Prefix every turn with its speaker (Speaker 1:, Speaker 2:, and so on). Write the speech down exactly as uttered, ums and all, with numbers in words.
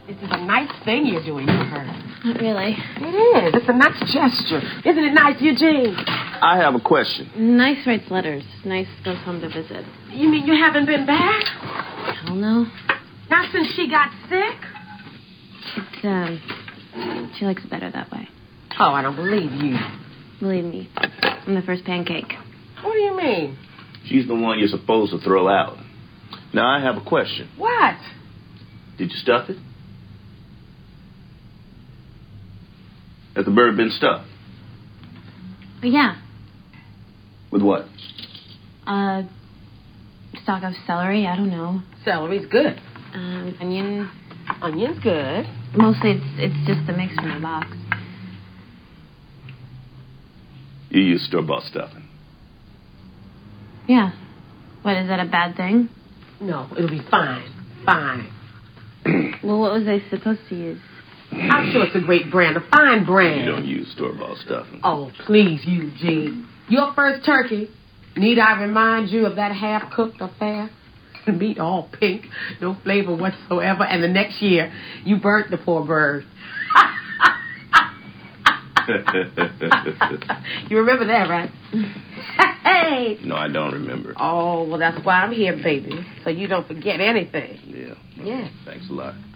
Speaker 1: This is a nice thing you're doing for her.
Speaker 2: Not really.
Speaker 1: It is. It's a nice gesture. Isn't it nice, Eugene?
Speaker 3: I have a question.
Speaker 2: Nice writes letters. Nice goes home to visit.
Speaker 1: You mean you haven't been back?
Speaker 2: Hell no.
Speaker 1: Not since she got sick?
Speaker 2: It's, um, she likes it better that way.
Speaker 1: Oh, I don't believe you.
Speaker 2: Believe me. I'm the first pancake.
Speaker 1: What do you mean?
Speaker 3: She's the one you're supposed to throw out. Now, I have a question.
Speaker 1: What?
Speaker 3: Did you stuff it? Has the bird been stuffed?
Speaker 2: But yeah.
Speaker 3: With what?
Speaker 2: Uh, stalk of celery, I don't know.
Speaker 1: Celery's good.
Speaker 2: Um, onion.
Speaker 1: Onion's good.
Speaker 2: Mostly it's it's just the mix from the box.
Speaker 3: You use store-bought stuffing.
Speaker 2: Yeah. What, is that a bad thing?
Speaker 1: No, it'll be fine. Fine.
Speaker 2: Well, what was I supposed to use?
Speaker 1: I'm sure it's a great brand, a fine brand.
Speaker 3: You don't use store-bought stuffing.
Speaker 1: Oh, please, Eugene. Your first turkey. Need I remind you of that half-cooked affair? The meat all pink, no flavor whatsoever, and the next year, you burnt the poor bird. You remember that, right? Hey!
Speaker 3: No, I don't remember.
Speaker 1: Oh, well, that's why I'm here, baby, so you don't forget anything.
Speaker 3: Yeah.
Speaker 1: Yeah.
Speaker 3: Thanks a lot.